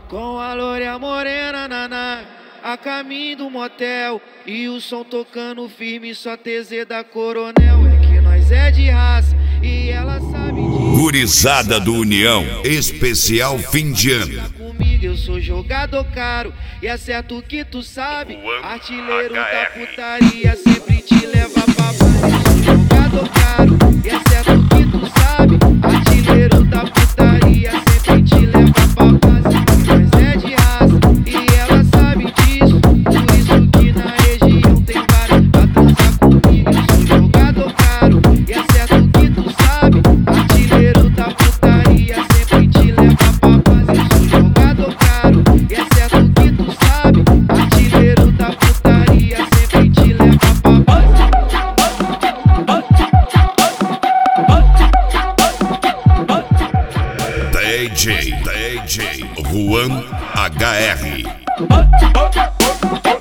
Com a loira morena, naná, a caminho do motel. E o som tocando firme, só TZ da Coronel. É que nós é de raça e ela sabe disso. Gurizada do União, especial fim de ano. Comigo eu sou jogador caro e acerto o que tu sabe. Artilheiro da putaria, sempre te leva pra base. Eu sou jogador caro e acerto o que tu sabe. Artilheiro da putaria, sempre te leva pra base. Nós é de raça e ela sabe disso. Por isso que na região tem várias pra transar comigo. Eu sou jogador caro e acerto o que tu sabe. Artilheiro da putaria, sempre te leva pra base. Eu sou jogador caro e acerto o que tu sabe. Artilheiro da putaria, sempre te leva pra base. DJ Juan HR.